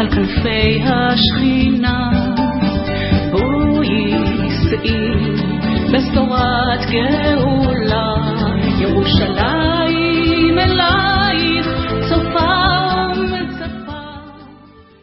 על כנפי השכינה, הוא יישאי בשורת גאולה, ירושלים